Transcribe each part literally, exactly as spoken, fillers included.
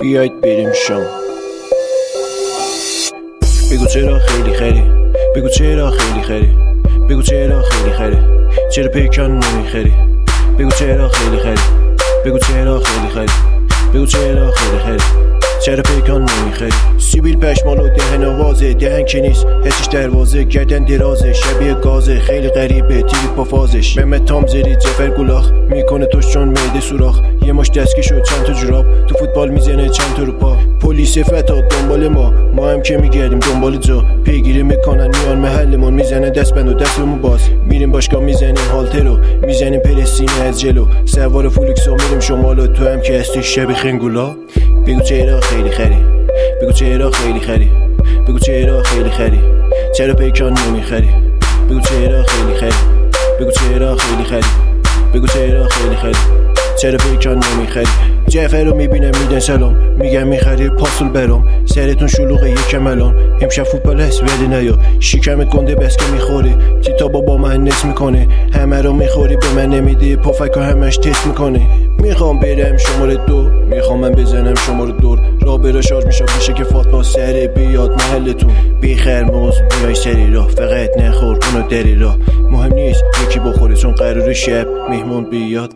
بیاید بریم شام. بگو چرا خیلی خری، بگو چرا خیلی خری، بگو چرا خیلی خری، چرا پیکان نمیخری، بگو چرا خیلی خری، بگو چرا خیلی خری، بگو چرا خیلی خری، چرا پیکان نمیخری. سیبیل پشمال و دهن آوازه، دهن که نیست حسش دروازه، گردن درازه شبیه گازه، خیلی غریبه تیری با فازش. ممت تام زری جفر گلاخ میکنه توش چون معده سوراخ، یه مش دستکی شد چند تا جوراب، تو فوتبال میزنه چند تا رو پا. پلیس فتا دنبال ما، ما هم که میگردیم دنبال جا، پیگیری میکنن میان محلمون، میزنه دست بند و دستمون باز، میریم باشگاه میزنیم هالترو، میزنیم پلستینه از جلو، سوار فولکس و میریم شمالو، تو هم که هستی شبیه خنگولا. بگو چرا خیلی خری، بگو چرا خیلی خری، بگو چرا خیلی خری، چرا پیکان نمیخری، بگو چرا خیلی خری، بگو چرا خیلی خری، بگو چرا خیلی خری، چرا پیکان نمیخری. جعفر رو میبینم میدن سلام، میگم میخری پاسول برام، سرتون شلوغه یکم الان، امشب فوتبال هست ولی نیا، شکمت گنده بس که میخوری، کتابا با من نصف میکنه، همه رو میخوری به من نمیدی، پفک همش تست میکنه. میخوام برم شماره دو، میخوام من بزنم شماره دور، را برا شارژ میشم میشه که فاطمه سر بیاد محلتون، بی خرموز میای سری راه، فقط نخور اونو دری راه، مهم نیست یکی بخوره چون قرار شب میهمون بیاد.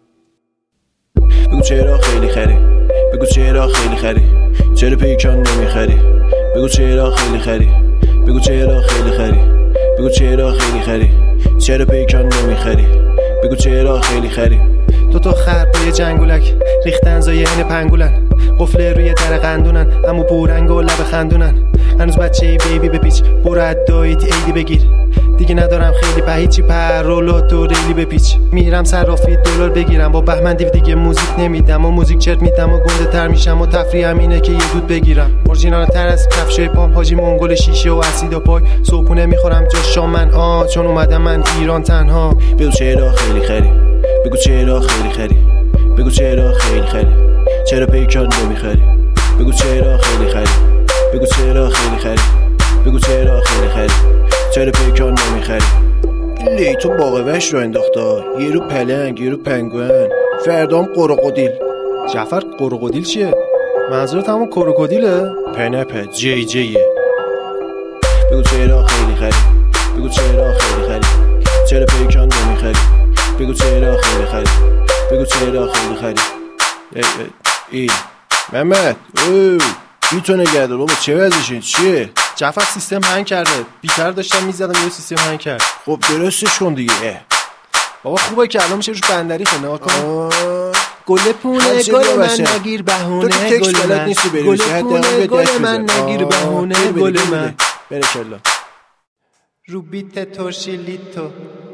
بگو چرا خیلی خری، بگو چرا خیلی خری، چرا پیکان نمیخری، بگو چرا خیلی خری، بگو چرا خیلی خری، بگو چرا خیلی خری، چرا پیکان نمیخری، بگو چرا خیلی خری. دو تا خر با یه جنگولک ریختن زاین پنگولن، قفله روی در قندونن امو پورنگ و لب خندونن، هنوز بچه ای بیبی بپیچ، برو ادایت ایدی بگیر، دیگه ندارم خیلی پهیچی پرولات و ریلی بپیچ، میرم صرافی دلار بگیرم، با بهمن دیو دیگه موزیک نمیدم و موزیک چرت میدم و گنده تر میشم و تفریحم اینه که یه دود بگیرم، اورجینال تر از کفشای پام، حاجی منگل شیشه و اسید و پای، صبحونه میخورم جا شام من آ چون اومدم من ایران تنها. بگو چرا خیلی خری، بگو چرا خیلی خری، بگو چرا خیلی خری، چرا پیکان نمیخری، بگو چرا خیلی خری، بگو چرا خیلی خری، بگو چرا خیلی خری، چرا پیکان نمیخری. لیتون باقوش رو انداختا، یه رو پلنگ یه رو پنگوئن، فردام قروقودیل. جعفر قروقودیل چیه؟ منظورت همون کروکودیله؟ پنپه جی جیه. بگو چرا خیلی خری، بگو چرا خیلی خری، چرا پیکان نمیخری، بگو چرا خیلی خری، بگو چرا خیلی خری. ای ای ای محمد اوه بیتو نگرده بابا، چه وضعشه چیه؟ جعفر سیستم هنگ کرده، بیتر داشتم میزدم یه سیستم هنگ کرد. خب درستش کن دیگه. بابا خوبه که الان میشه روش بندری خونه ها کن. گل پونه گل من نگیر بهونه گل من، گل پونه گل من نگیر بهونه گل من. برکلا رو بیت تورشیلیتو